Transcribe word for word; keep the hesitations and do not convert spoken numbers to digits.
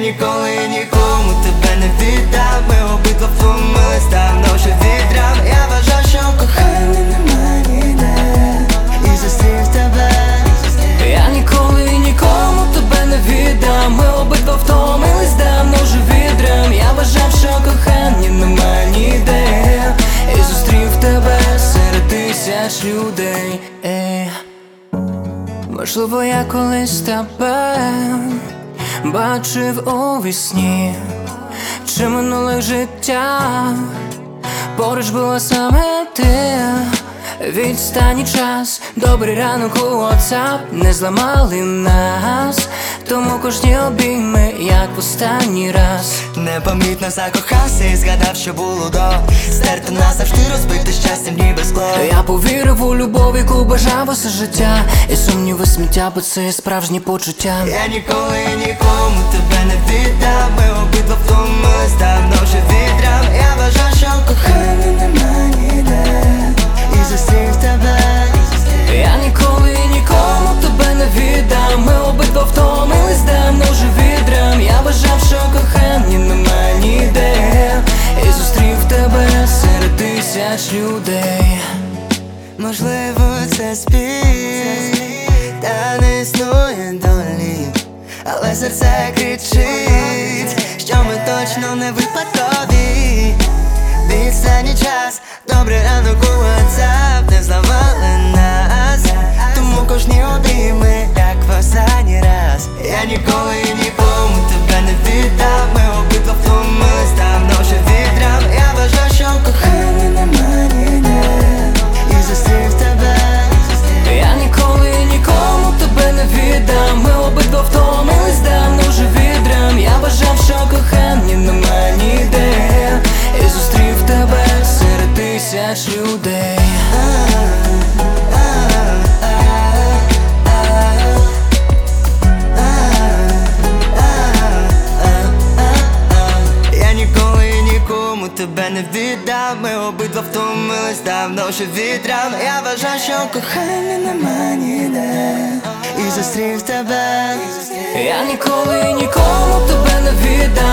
ніколи нікому тебе не віддам. Ми обидва втомились давно вже від драм. Я вважав, що кохання нема ніде, і зустрів тебе. Я ніколи нікому тебе не віддам. Ми обидва втомились давно вже від драм. Я вважав, що кохання нема ніде, і зустрів тебе серед тисяч людей. Ей. Можливо, я колись тебе бачив у вісні чи минулих життях, поруч була саме ти. Відстані час, добрий ранок у WhatsApp не зламали нас, тому кожні обійми, як в останній раз. Непомітно закохався і згадав, що було до. Стерто назавжди розбите щастям ніби скло. Я повірив у любов, яку бажав усе життя, і сумніви сміття, бо це є справжні почуття. Я ніколи нікому тебе не віддам. Ми обидва втомились давно вже від драм. Я вважав, що кохання нема ніде, і зустрів тебе. Я ніколи нікому тебе не віддам. Ми обидва втомились давно вже від драм. Я вважав, що кохання нема ніде, і зустрів тебе серед тисяч людей. Можливо, це спів, та не існує долі, але серце кричить, що ми точно не випадкові. Відстані час, добрий ранок у WhatsApp не зламали нас, тому кожні обійми, як в останній раз. Я ніколи нікому тебе не віддам. Ми обидва втомились давно вже від драм. Я вважав, що кохання нема ніде, і зустрів тебе. Я ніколи нікому тебе не віддам. Ми обидва втомились давно вже від драм. Я вважав, що кохання нема ніде, і зустрів тебе серед тисяч людей. Я ніколи нікому тебе не віддам. Ми обидва втомились давно вже від ран. Я вважав, що кохання нема ніде, і зустрів тебе. Я ніколи нікому тебе не віддам.